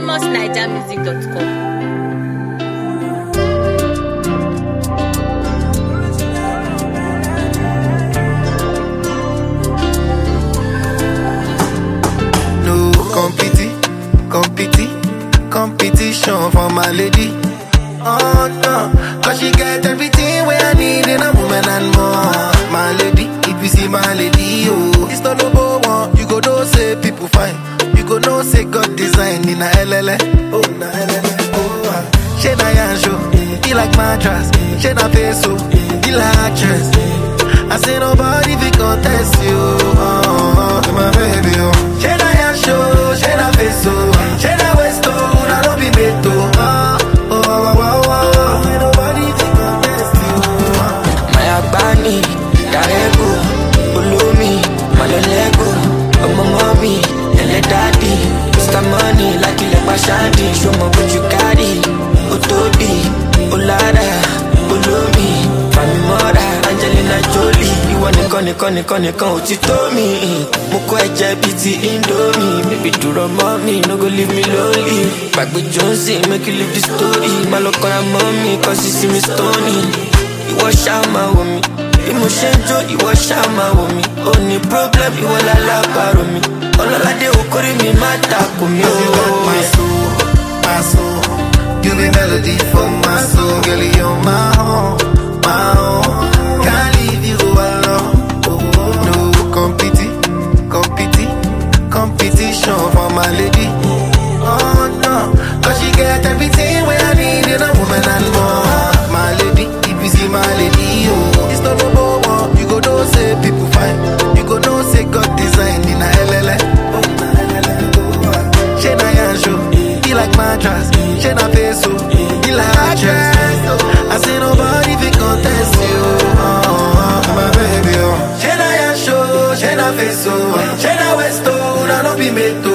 famousnigermusic.com. Competition for my lady. Oh no, cause she get everything where I need in a woman and more. My lady, if you see my lady, oh, it's not number one. You go know say people fine. You go know say God design in a LLA. Oh, na LLA. Oh, she na yansho, he like mattress. She na peso, he like actress. I say nobody fi contest you. Oh, my baby, oh. She na yansho, she na peso, she na westo, na no be meto. Bani, Darego, Ulumi, Malolego, Omo mommy, Ele daddy, Mr. Money, like you like Shadi, show me what you carry, Otobi, Olada, Ulumi, Fami Mora, Angelina Jolie, you want to con, Otitomi, Moko Eje biti Indomie, baby do the mommy, no go leave me lonely, back with Jonesy, make you live the story, Malokora mommy, cause you see me stony. Ìwọ ṣáma wò mí, bí mo ṣe ń jó ìwọ ṣáma wò mí. Ó ní problem ìwọ lálábàárò mi. Ọlọ́ládé okòrí mi má takò mí o. You got my soul, my soul. You be melody for my soul, girl. You're my own, my own. Can't leave you alone. No competition for my lady. Oh no, cause she get everything where I need in a woman and more. My lady. See my lady, oh, it's not number one. You go know say people fine. You go know say God design in a LLA. Oh, na LLA. Oh, she na yansho, he like mattress. She na peso, he like actress. I say nobody fi contest you. Oh, my baby, oh. She na yansho, she na peso, she na westo, na no be meto.